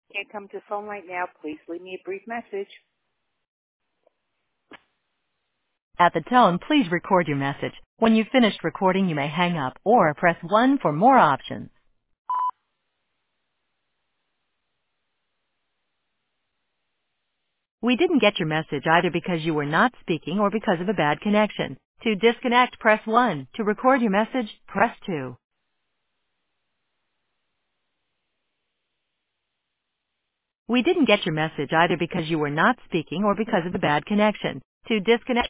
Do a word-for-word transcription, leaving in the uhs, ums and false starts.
Can't come to the phone right now. Please leave me a brief message. At the tone, please record your message. When you've finished recording, you may hang up or press one for more options. We didn't get your message either because you were not speaking or because of a bad connection. To disconnect, press one. To record your message, press two. We didn't get your message either because you were not speaking or because of a bad connection. To disconnect,